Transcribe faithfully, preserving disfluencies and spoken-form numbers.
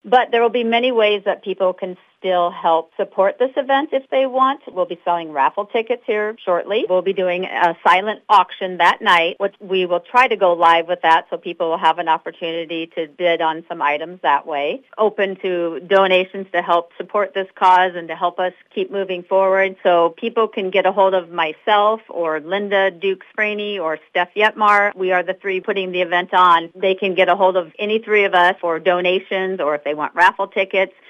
But there will be many ways that people can still help support this event if they want. We'll be selling raffle tickets here shortly. We'll be doing a silent auction that night, which we will try to go live with that so people will have an opportunity to bid on some items that way. Open to donations to help support this cause and to help us keep moving forward. So people can get a hold of myself or Linda Dukes-Franey or Steph Yetmar. We are the three putting the event on. They can get a hold of any three of us for donations or if they want raffle tickets.